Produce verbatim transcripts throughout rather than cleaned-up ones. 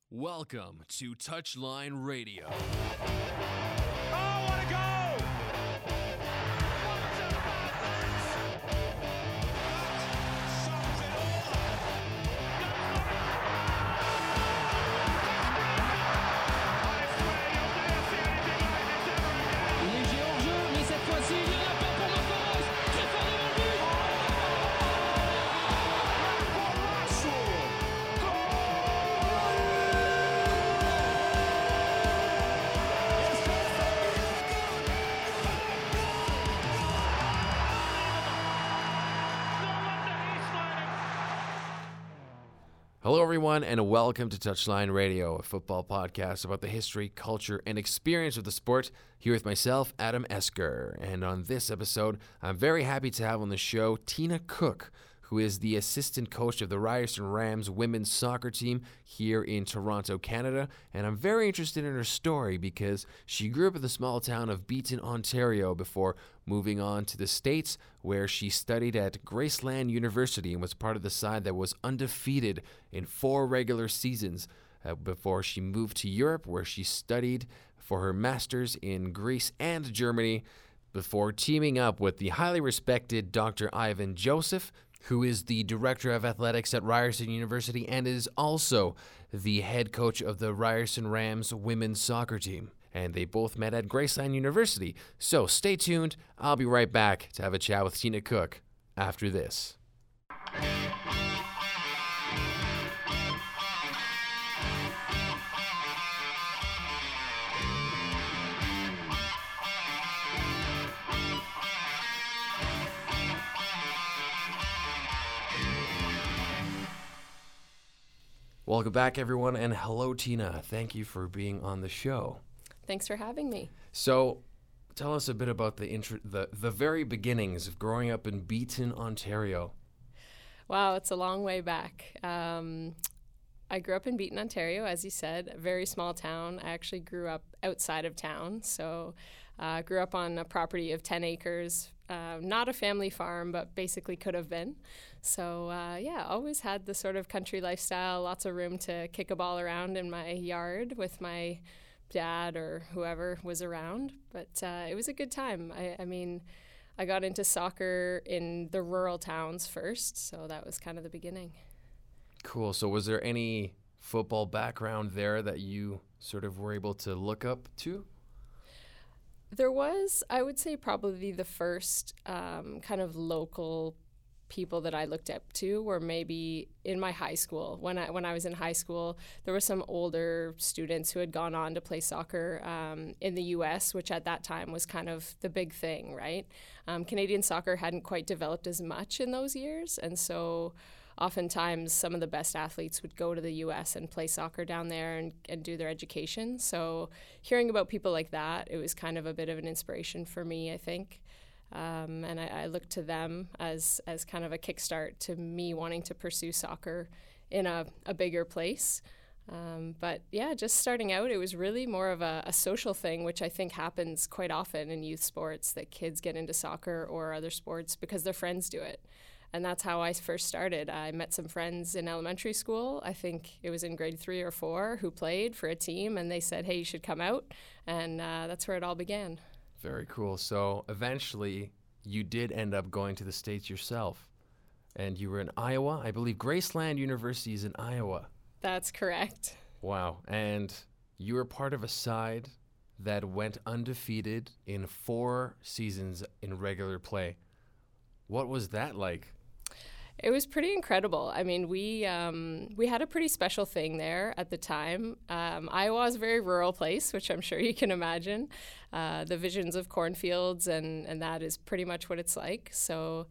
Welcome to Touchline Radio. Oh, what a goal! What a pass! That sums it all up. I swear you'll never see anything like this ever again. Léger hors-jeu, mais cette fois-ci, il n'y en a pas pour Mafaros. Très fort devant le but. Hello, everyone, and welcome to Touchline Radio, a football podcast about the history, culture, and experience of the sport. Here with myself, Adam Esker. And on this episode, I'm very happy to have on the show Tina Cook, who is the assistant coach of the Ryerson Rams women's soccer team here in Toronto, Canada. And I'm very interested in her story because she grew up in the small town of Beaton, Ontario, before moving on to the States, where she studied at Graceland University and was part of the side that was undefeated in four regular seasons uh, before she moved to Europe, where she studied for her master's in Greece and Germany before teaming up with the highly respected Doctor Ivan Joseph, who is the director of athletics at Ryerson University and is also the head coach of the Ryerson Rams women's soccer team. And they both met at Graceland University. So stay tuned. I'll be right back to have a chat with Tina Cook after this. Welcome back, everyone, and hello, Tina. Thank you for being on the show. Thanks for having me. So, tell us a bit about the intro, the the very beginnings of growing up in Beaton, Ontario. Wow, it's a long way back. Um, I grew up in Beaton, Ontario, as you said, a very small town. I actually grew up outside of town, so I uh, grew up on a property of ten acres. Uh, not a family farm, but basically could have been. So, uh, yeah, always had the sort of country lifestyle, lots of room to kick a ball around in my yard with my dad or whoever was around. But uh, it was a good time. I, I mean, I got into soccer in the rural towns first, so that was kind of the beginning. Cool. So was there any football background there that you sort of were able to look up to? There was, I would say, probably the first um, kind of local people that I looked up to were maybe in my high school. When I when I was in high school, there were some older students who had gone on to play soccer um, in the U S, which at that time was kind of the big thing, right? Um, Canadian soccer hadn't quite developed as much in those years, and so oftentimes some of the best athletes would go to the U S and play soccer down there and, and do their education. So hearing about people like that, it was kind of a bit of an inspiration for me, I think. Um, and I, I looked to them as as kind of a kickstart to me wanting to pursue soccer in a, a bigger place. Um, but yeah, just starting out, it was really more of a, a social thing, which I think happens quite often in youth sports, that kids get into soccer or other sports because their friends do it. And that's how I first started. I met some friends in elementary school. I think it was in grade three or four who played for a team, and they said, hey, you should come out. And uh, that's where it all began. Very cool. So eventually you did end up going to the States yourself, and you were in Iowa. I believe Graceland University is in Iowa. That's correct. Wow. And you were part of a side that went undefeated in four seasons in regular play. What was that like? It was pretty incredible. I mean, we um, we had a pretty special thing there at the time. Um, Iowa is a very rural place, which I'm sure you can imagine. Uh, the visions of cornfields, and, and that is pretty much what it's like. So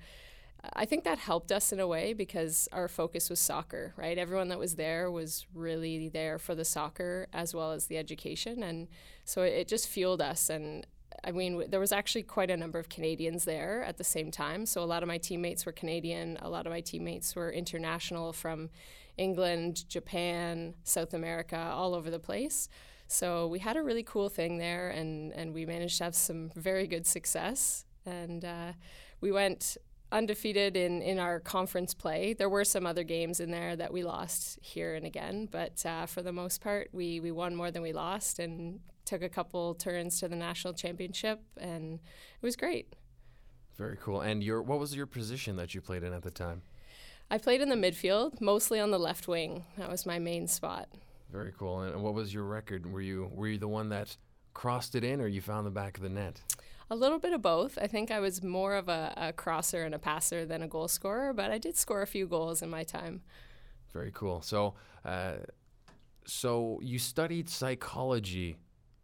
I think that helped us in a way because our focus was soccer, right? Everyone that was there was really there for the soccer as well as the education. And so it just fueled us. And I mean, there was actually quite a number of Canadians there at the same time. So a lot of my teammates were Canadian. A lot of my teammates were international from England, Japan, South America, all over the place. So we had a really cool thing there, and, and we managed to have some very good success. And uh, we went undefeated in, in our conference play. There were some other games in there that we lost here and again, but uh, for the most part, we, we won more than we lost and took a couple turns to the national championship, and it was great. Very cool. And your what was your position that you played in at the time? I played in the midfield, mostly on the left wing. That was my main spot. Very cool. And what was your record? Were you were you the one that crossed it in, or you found the back of the net? A little bit of both. I think I was more of a, a crosser and a passer than a goal scorer, but I did score a few goals in my time. Very cool. So, uh, so you studied psychology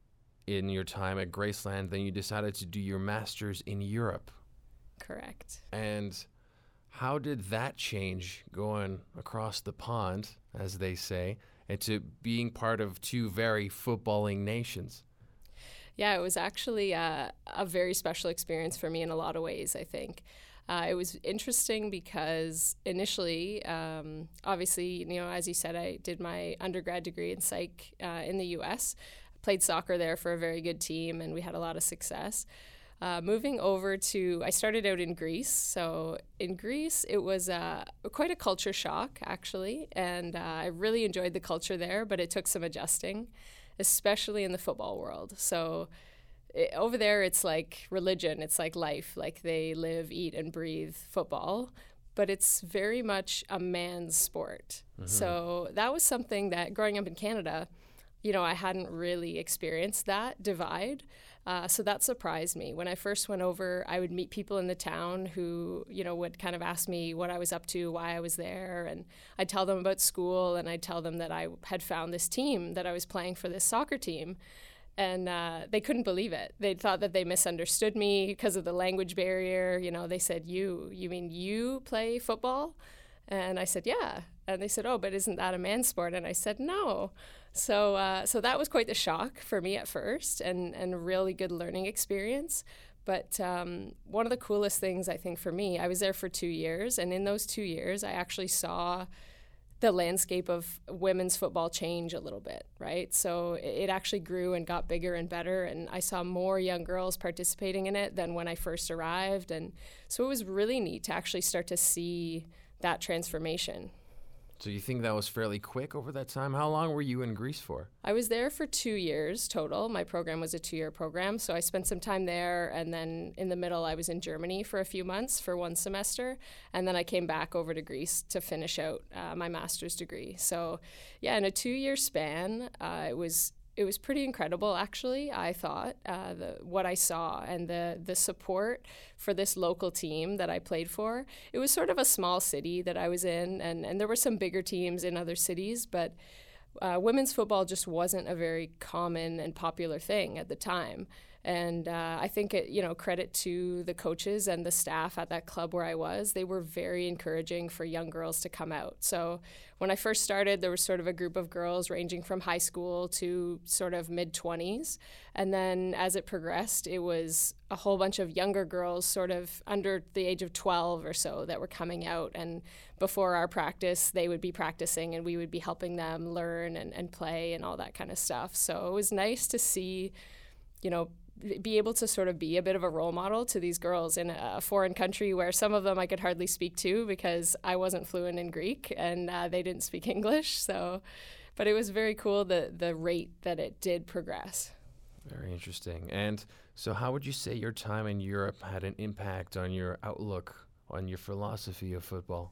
in your time at Graceland, then you decided to do your master's in Europe. Correct. And how did that change going across the pond, as they say, and to being part of two very footballing nations? Yeah, it was actually a, a very special experience for me in a lot of ways, I think. Uh, it was interesting because initially, um, obviously, you know, as you said, I did my undergrad degree in psych uh, in the U S, played soccer there for a very good team, and we had a lot of success. Uh, moving over to, I started out in Greece. So in Greece, it was uh, quite a culture shock, actually. And uh, I really enjoyed the culture there, but it took some adjusting, especially in the football world. So it, over there, it's like religion. It's like life. Like they live, eat, and breathe football. But it's very much a man's sport. Mm-hmm. So that was something that growing up in Canada, you know, I hadn't really experienced that divide. Uh, so that surprised me. When I first went over, I would meet people in the town who, you know, would kind of ask me what I was up to, why I was there. And I'd tell them about school, and I'd tell them that I had found this team, that I was playing for this soccer team. And uh, they couldn't believe it. They thought that they misunderstood me because of the language barrier. You know, they said, you, you mean you play football? And I said, yeah. And they said, oh, but isn't that a man's sport? And I said, no. So uh, so that was quite the shock for me at first, and, and a really good learning experience. But um, one of the coolest things, I think, for me, I was there for two years. And in those two years, I actually saw the landscape of women's football change a little bit, right? So it actually grew and got bigger and better. And I saw more young girls participating in it than when I first arrived. And so it was really neat to actually start to see that transformation. So you think that was fairly quick over that time? How long were you in Greece for? I was there for two years total. My program was a two-year program, so I spent some time there, and then in the middle I was in Germany for a few months for one semester, and then I came back over to Greece to finish out uh, my master's degree. So yeah, in a two-year span, uh, it was it was pretty incredible, actually. I thought uh, the, what I saw and the the support for this local team that I played for. It was sort of a small city that I was in, and, and there were some bigger teams in other cities, but uh, women's football just wasn't a very common and popular thing at the time. And uh, I think, it, you know, credit to the coaches and the staff at that club where I was. They were very encouraging for young girls to come out. So when I first started, there was sort of a group of girls ranging from high school to sort of mid-twenties. And then as it progressed, it was a whole bunch of younger girls sort of under the age of twelve or so that were coming out. And before our practice, they would be practicing, and we would be helping them learn and, and play and all that kind of stuff. So it was nice to see, you know, be able to sort of be a bit of a role model to these girls in a foreign country where some of them I could hardly speak to because I wasn't fluent in Greek, and uh, they didn't speak English. So, but it was very cool, the the rate that it did progress. Very interesting. And so how would you say your time in Europe had an impact on your outlook, on your philosophy of football?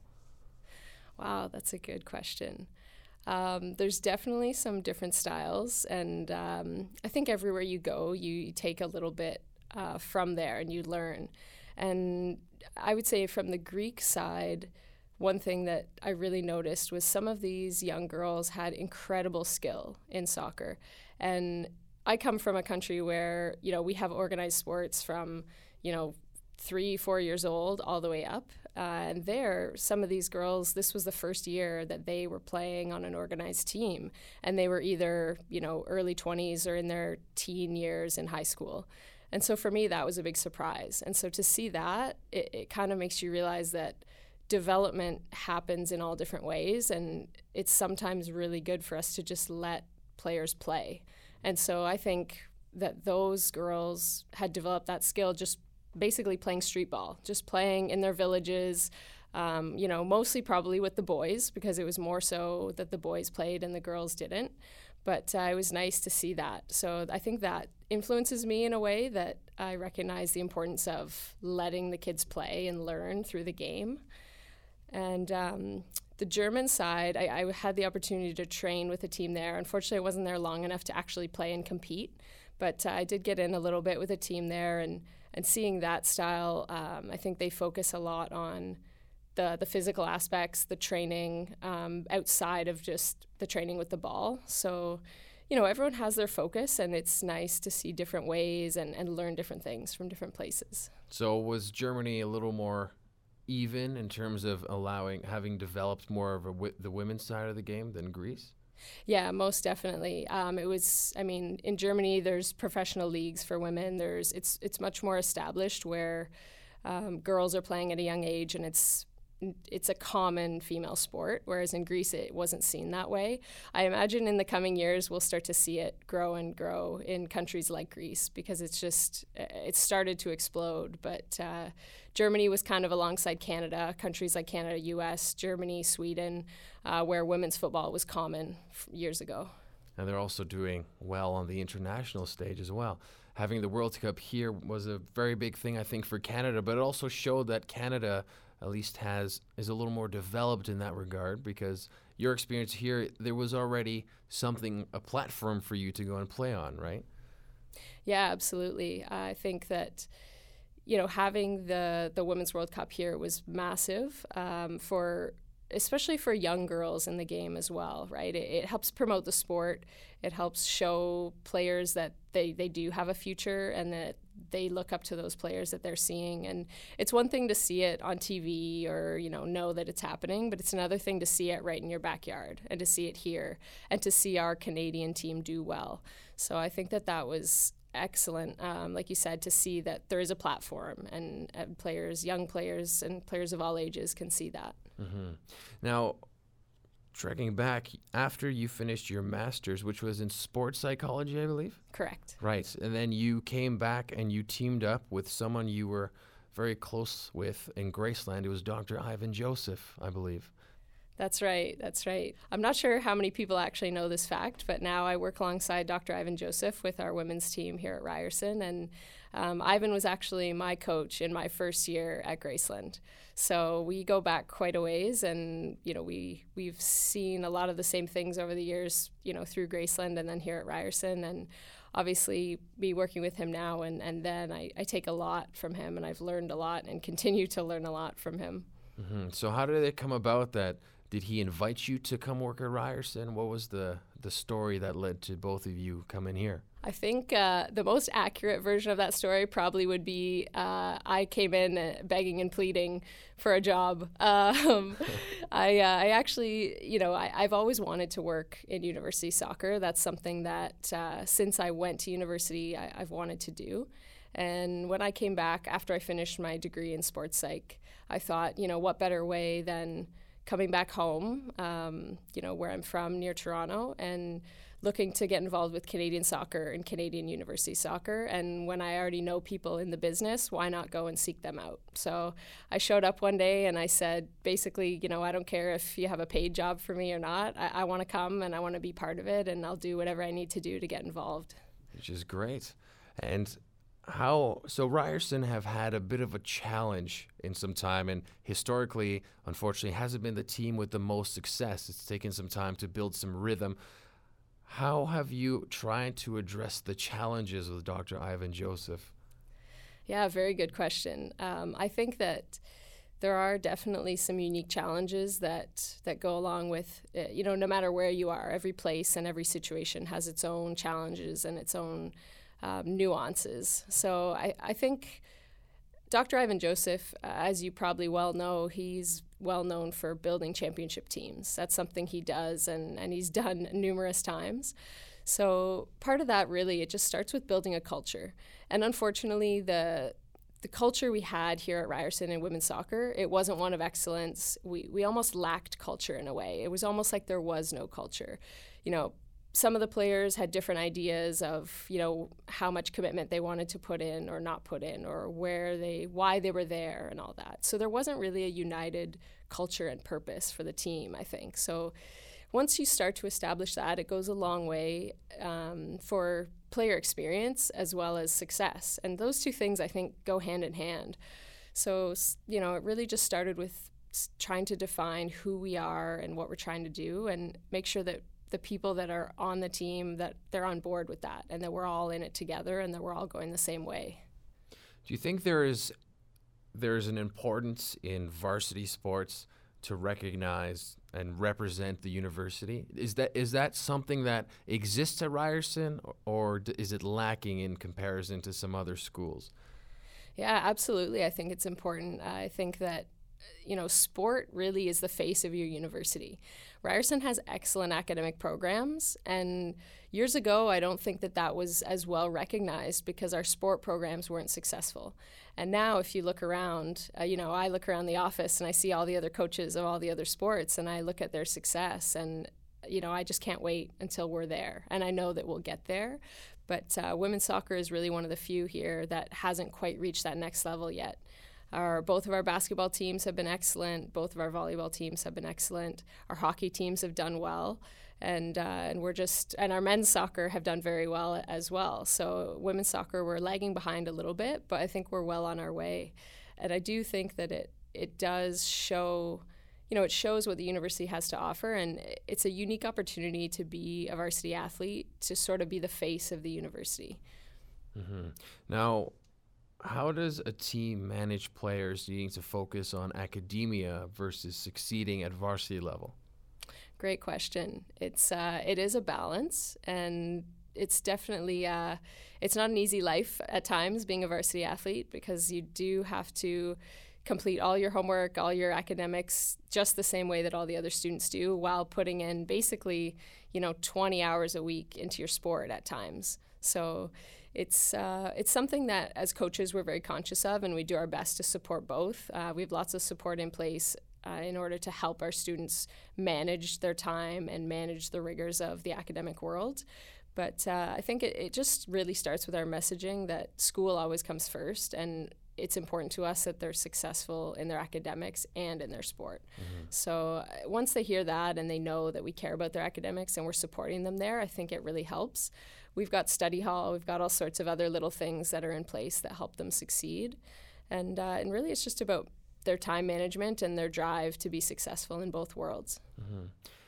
Wow, that's a good question. Um, there's definitely some different styles, and um, I think everywhere you go, you, you take a little bit uh, from there and you learn. And I would say from the Greek side, one thing that I really noticed was some of these young girls had incredible skill in soccer. And I come from a country where, you know, we have organized sports from, you know, three, four years old all the way up. Uh, and there, some of these girls, this was the first year that they were playing on an organized team. And they were either, you know, early twenties or in their teen years in high school. And so for me, that was a big surprise. And so to see that, it, it kind of makes you realize that development happens in all different ways. And it's sometimes really good for us to just let players play. And so I think that those girls had developed that skill just basically playing street ball, just playing in their villages, um, you know, mostly probably with the boys, because it was more so that the boys played and the girls didn't. But uh, it was nice to see that. So I think that influences me in a way that I recognize the importance of letting the kids play and learn through the game. And um, the German side, I, I had the opportunity to train with a team there. Unfortunately, I wasn't there long enough to actually play and compete. But uh, I did get in a little bit with a team there, and, and seeing that style, um, I think they focus a lot on the the physical aspects, the training, um, outside of just the training with the ball. So, you know, everyone has their focus, and it's nice to see different ways and, and learn different things from different places. So was Germany a little more even in terms of allowing, having developed more of a w- the women's side of the game than Greece? Yeah, most definitely. Um, it was, I mean, in Germany, there's professional leagues for women. There's, it's, it's much more established where um, girls are playing at a young age, and it's, it's a common female sport, whereas in Greece, it wasn't seen that way. I imagine in the coming years, we'll start to see it grow and grow in countries like Greece, because it's just, it's started to explode. But uh, Germany was kind of alongside Canada, countries like Canada, U S, Germany, Sweden, uh, where women's football was common f- years ago. And they're also doing well on the international stage as well. Having the World Cup here was a very big thing, I think, for Canada, but it also showed that Canada at least has is a little more developed in that regard, because your experience here, there was already something, a platform for you to go and play on, right? Yeah, absolutely. I think that, you know, having the, the Women's World Cup here was massive um, for, especially for young girls in the game as well, right? It, it helps promote the sport. It helps show players that they, they do have a future, and that they look up to those players that they're seeing. And it's one thing to see it on T V or, you know, know that it's happening, but it's another thing to see it right in your backyard and to see it here and to see our Canadian team do well. So I think that that was excellent, um, like you said, to see that there is a platform, and, and players, young players and players of all ages can see that. Mm-hmm. Now, tracking back, after you finished your master's, which was in sports psychology, I believe? Correct. Right. And then you came back and you teamed up with someone you were very close with in Graceland. It was Doctor Ivan Joseph, I believe. That's right. That's right. I'm not sure how many people actually know this fact, but now I work alongside Doctor Ivan Joseph with our women's team here at Ryerson. And um, Ivan was actually my coach in my first year at Graceland. So we go back quite a ways, and, you know, we, we've seen a lot of the same things over the years, you know, through Graceland and then here at Ryerson. And obviously me working with him now, and, and then I, I take a lot from him, and I've learned a lot and continue to learn a lot from him. Mm-hmm. So how did it come about that? Did he invite you to come work at Ryerson? What was the, the story that led to both of you coming here? I think uh, the most accurate version of that story probably would be uh, I came in uh, begging and pleading for a job. Um, I, uh, I actually, you know, I, I've always wanted to work in university soccer. That's something that uh, since I went to university, I, I've wanted to do. And when I came back after I finished my degree in sports psych, I thought, you know, what better way than coming back home, um, you know, where I'm from, near Toronto, and looking to get involved with Canadian soccer and Canadian university soccer. And when I already know people in the business, why not go and seek them out? So I showed up one day and I said, basically, you know, I don't care if you have a paid job for me or not. I, I want to come and I want to be part of it, and I'll do whatever I need to do to get involved. Which is great. And how, so Ryerson have had a bit of a challenge in some time, and historically, unfortunately, hasn't been the team with the most success. It's taken some time to build some rhythm. How have you tried to address the challenges with Doctor Ivan Joseph? Yeah, very good question. Um, I think that there are definitely some unique challenges that, that go along with, uh, you know, no matter where you are, every place and every situation has its own challenges and its own um, nuances. So I, I think Doctor Ivan Joseph, uh, as you probably well know, he's well known for building championship teams. That's something he does, and, and he's done numerous times. So part of that really, it just starts with building a culture. And unfortunately, the the culture we had here at Ryerson in women's soccer, it wasn't one of excellence. We we almost lacked culture in a way. It was almost like there was no culture. You know, some of the players had different ideas of, you know, how much commitment they wanted to put in or not put in, or where they, why they were there and all that. So there wasn't really a united culture and purpose for the team, I think. So once you start to establish that, it goes a long way um, for player experience as well as success. And those two things, I think, go hand in hand. So, you know, it really just started with trying to define who we are and what we're trying to do, and make sure that the people that are on the team, that they're on board with that, and that we're all in it together, and that we're all going the same way. Do you think there is there's an importance in varsity sports to recognize and represent the university? Is that is that something that exists at Ryerson, or d- is it lacking in comparison to some other schools? Yeah, absolutely. I think it's important. I think that, you know, sport really is the face of your university. Ryerson has excellent academic programs, and years ago, I don't think that that was as well recognized because our sport programs weren't successful. And now, if you look around, uh, you know, I look around the office and I see all the other coaches of all the other sports, and I look at their success, and, you know, I just can't wait until we're there. And I know that we'll get there. But uh, women's soccer is really one of the few here that hasn't quite reached that next level yet. Our, both of our basketball teams have been excellent. Both of our volleyball teams have been excellent. Our hockey teams have done well, and uh, and we're just and our men's soccer have done very well as well. So women's soccer, we're lagging behind a little bit, but I think we're well on our way. And I do think that it it does show, you know, it shows what the university has to offer, and it's a unique opportunity to be a varsity athlete, to sort of be the face of the university. Mm-hmm. Now, how does a team manage players needing to focus on academia versus succeeding at varsity level? Great question. It's uh, it is a balance, and it's definitely uh, it's not an easy life at times being a varsity athlete, because you do have to complete all your homework, all your academics, just the same way that all the other students do, while putting in basically, you know, twenty hours a week into your sport at times. So it's uh, it's something that as coaches we're very conscious of, and we do our best to support both. Uh, we have lots of support in place uh, in order to help our students manage their time and manage the rigors of the academic world. But uh, I think it, it just really starts with our messaging that school always comes first, and it's important to us that they're successful in their academics and in their sport. Mm-hmm. So uh, once they hear that and they know that we care about their academics and we're supporting them there, I think it really helps. We've got study hall, we've got all sorts of other little things that are in place that help them succeed. And uh, and really it's just about their time management and their drive to be successful in both worlds. Mm-hmm.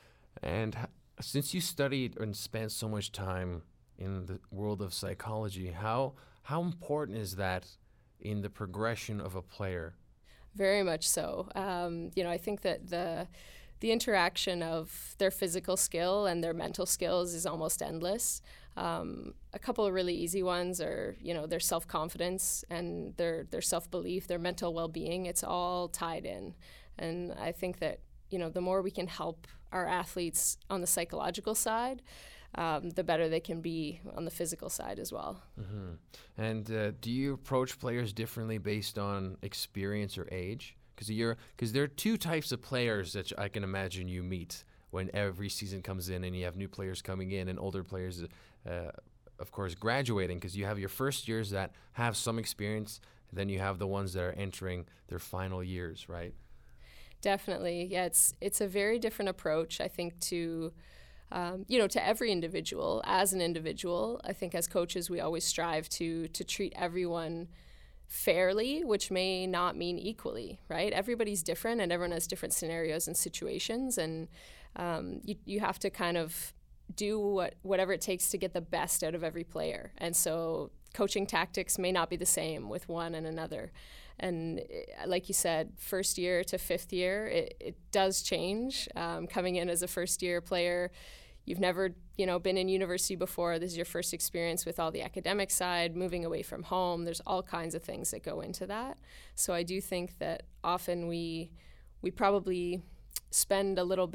And h- since you studied and spent so much time in the world of psychology, how how important is that in the progression of a player? Very much so. Um, you know, I think that the the interaction of their physical skill and their mental skills is almost endless. Um, a couple of really easy ones are, you know, their self-confidence and their their self-belief, their mental well-being. It's all tied in. And I think that, you know, the more we can help our athletes on the psychological side, um, the better they can be on the physical side as well. Mm-hmm. And uh, do you approach players differently based on experience or age? Because you're because there are two types of players that I can imagine you meet when every season comes in, and you have new players coming in and older players, uh, of course, graduating. Because you have your first years that have some experience, and then you have the ones that are entering their final years, right? Definitely, yeah. It's it's a very different approach, I think, to um, you know, to every individual. As an individual, I think as coaches, we always strive to to treat everyone fairly, which may not mean equally, right? Everybody's different, and everyone has different scenarios and situations, and um, you you have to kind of do what whatever it takes to get the best out of every player. And so coaching tactics may not be the same with one and another. And like you said, first year to fifth year, it, it does change. Um, coming in as a first year player, you've never, you know, been in university before. This is your first experience with all the academic side, moving away from home. There's all kinds of things that go into that. So I do think that often we we probably spend a little bit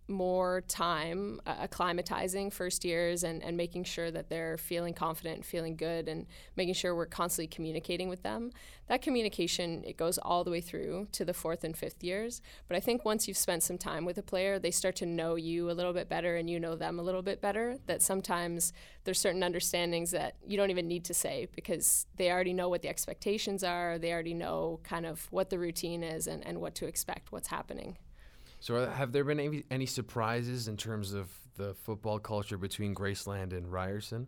more time uh, acclimatizing first years and, and making sure that they're feeling confident, feeling good, and making sure we're constantly communicating with them. That communication, it goes all the way through to the fourth and fifth years. But I think once you've spent some time with a player, they start to know you a little bit better and you know them a little bit better, that sometimes there's certain understandings that you don't even need to say because they already know what the expectations are. They already know kind of what the routine is and, and what to expect, what's happening. So have there been any, any surprises in terms of the football culture between Graceland and Ryerson?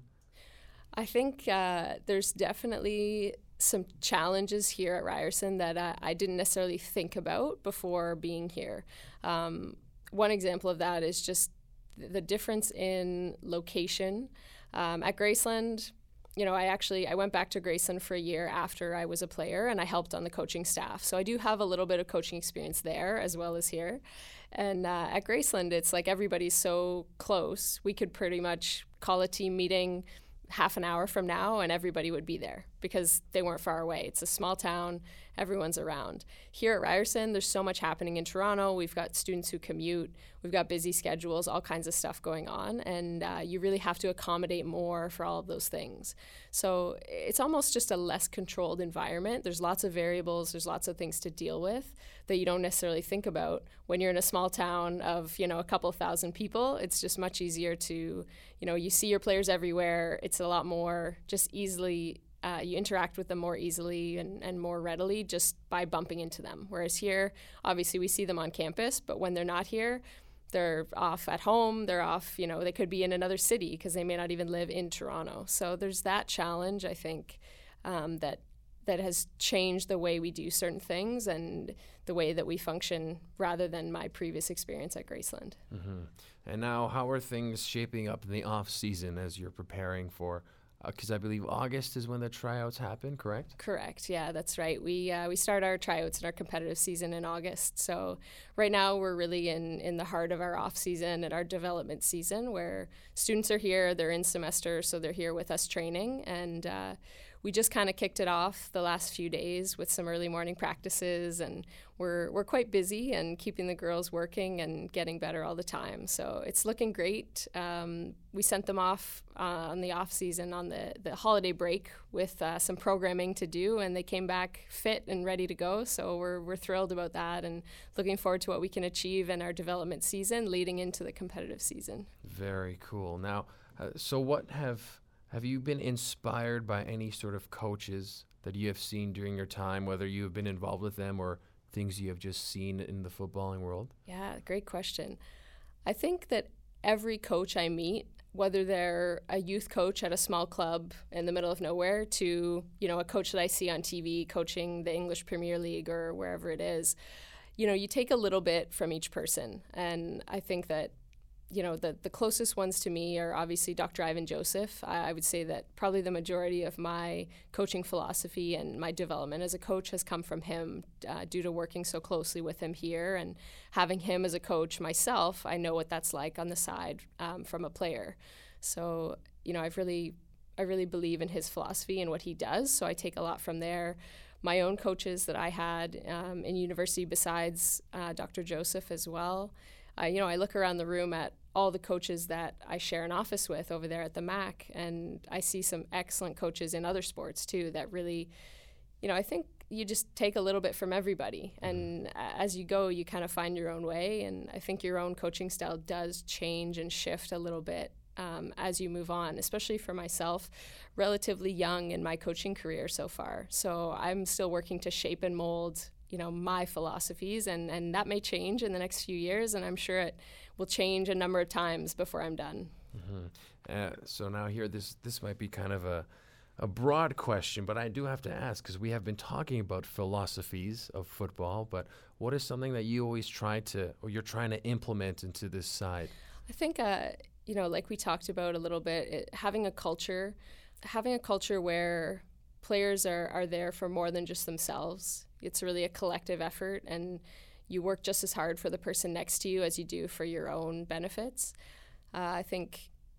I think uh, there's definitely some challenges here at Ryerson that uh, I didn't necessarily think about before being here. Um, one example of that is just the difference in location. Um, at Graceland, you know, I actually, I went back to Graceland for a year after I was a player and I helped on the coaching staff. So I do have a little bit of coaching experience there as well as here. And uh, at Graceland, it's like everybody's so close. We could pretty much call a team meeting half an hour from now and everybody would be there because they weren't far away. It's a small town, everyone's around. Here at Ryerson, there's so much happening in Toronto. We've got students who commute, we've got busy schedules, all kinds of stuff going on, and uh, you really have to accommodate more for all of those things. So it's almost just a less controlled environment. There's lots of variables, there's lots of things to deal with that you don't necessarily think about when you're in a small town of, you know, a couple thousand people. It's just much easier to, you know, you see your players everywhere. It's a lot more just easily, uh, you interact with them more easily and, and more readily just by bumping into them. Whereas here, obviously we see them on campus, but when they're not here, they're off at home, they're off, you know, they could be in another city because they may not even live in Toronto. So there's that challenge, I think, um, that that has changed the way we do certain things and the way that we function rather than my previous experience at Graceland. Mm-hmm. And now, how are things shaping up in the off season as you're preparing for, because uh, I believe August is when the tryouts happen, correct? Correct. Yeah, that's right. We uh, we start our tryouts and our competitive season in August. So right now we're really in, in the heart of our off season and our development season where students are here, they're in semester, so they're here with us training. And uh, we just kind of kicked it off the last few days with some early morning practices, and we're we're quite busy and keeping the girls working and getting better all the time. So it's looking great. Um, we sent them off uh, on the off season on the, the holiday break with uh, some programming to do, and they came back fit and ready to go. So we're we're thrilled about that and looking forward to what we can achieve in our development season leading into the competitive season. Very cool. Now, uh, so what have Have you been inspired by any sort of coaches that you have seen during your time, whether you have been involved with them or things you have just seen in the footballing world? Yeah, great question. I think that every coach I meet, whether they're a youth coach at a small club in the middle of nowhere to, you know, a coach that I see on T V coaching the English Premier League or wherever it is, you know, you take a little bit from each person. And I think that you know, the, the closest ones to me are obviously Doctor Ivan Joseph. I, I would say that probably the majority of my coaching philosophy and my development as a coach has come from him uh, due to working so closely with him here and having him as a coach myself. I know what that's like on the side um, from a player. So, you know, I've really, I really believe in his philosophy and what he does. So I take a lot from there. My own coaches that I had um, in university besides uh, Doctor Joseph as well. Uh, you know, I look around the room at all the coaches that I share an office with over there at the M A C, and I see some excellent coaches in other sports too that really, you know, I think you just take a little bit from everybody. And as you go, you kind of find your own way. And I think your own coaching style does change and shift a little bit um, as you move on, especially for myself, relatively young in my coaching career so far. So I'm still working to shape and mold you know, my philosophies, and, and that may change in the next few years, and I'm sure it will change a number of times before I'm done. Mm-hmm. Uh, so now here, this this might be kind of a, a broad question, but I do have to ask, because we have been talking about philosophies of football, but what is something that you always try to, or you're trying to implement into this side? I think, uh, you know, like we talked about a little bit, it, having a culture, having a culture where players are, are there for more than just themselves. It's really a collective effort, and you work just as hard for the person next to you as you do for your own benefits. Uh, I think,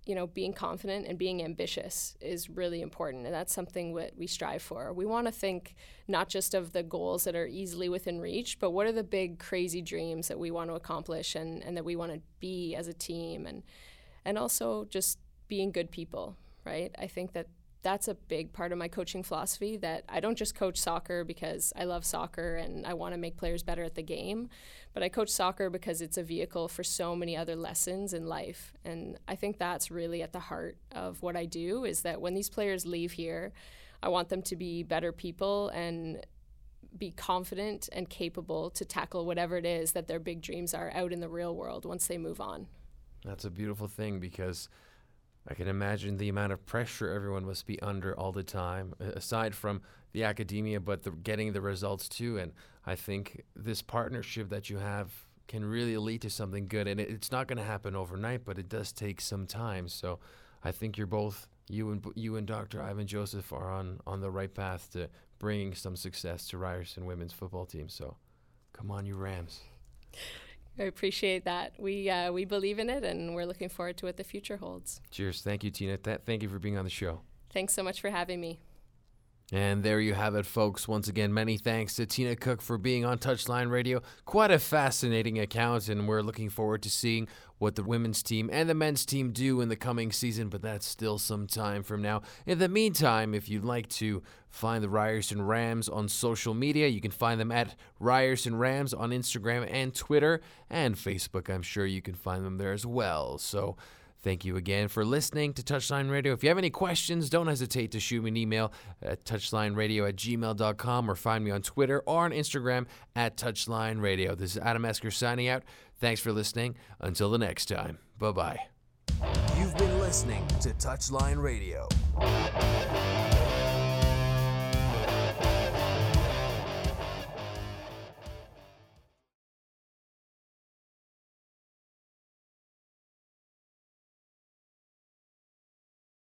you know, being confident and being ambitious is really important. And that's something that we strive for. We want to think not just of the goals that are easily within reach, but what are the big, crazy dreams that we want to accomplish and, and that we want to be as a team. And, and also just being good people, right? I think that that's a big part of my coaching philosophy, that I don't just coach soccer because I love soccer and I want to make players better at the game, but I coach soccer because it's a vehicle for so many other lessons in life. And I think that's really at the heart of what I do, is that when these players leave here, I want them to be better people and be confident and capable to tackle whatever it is that their big dreams are out in the real world once they move on. That's a beautiful thing, because I can imagine the amount of pressure everyone must be under all the time, aside from the academia, but the, getting the results too. And I think this partnership that you have can really lead to something good. And it, it's not going to happen overnight, but it does take some time. So I think you're both, you and you and Doctor Ivan Joseph are on, on the right path to bringing some success to Ryerson women's football team. So come on, you Rams. I appreciate that. We uh, we believe in it, and we're looking forward to what the future holds. Cheers. Thank you, Tina. Th- thank you for being on the show. Thanks so much for having me. And there you have it, folks. Once again, many thanks to Tina Cook for being on Touchline Radio. Quite a fascinating account, and we're looking forward to seeing what the women's team and the men's team do in the coming season, but that's still some time from now. In the meantime, if you'd like to find the Ryerson Rams on social media, you can find them at Ryerson Rams on Instagram and Twitter, and Facebook. I'm sure you can find them there as well. So thank you again for listening to Touchline Radio. If you have any questions, don't hesitate to shoot me an email at touchlineradio at gmail dot com or find me on Twitter or on Instagram at Touchline Radio. This is Adam Esker signing out. Thanks for listening. Until the next time. Bye-bye. You've been listening to Touchline Radio.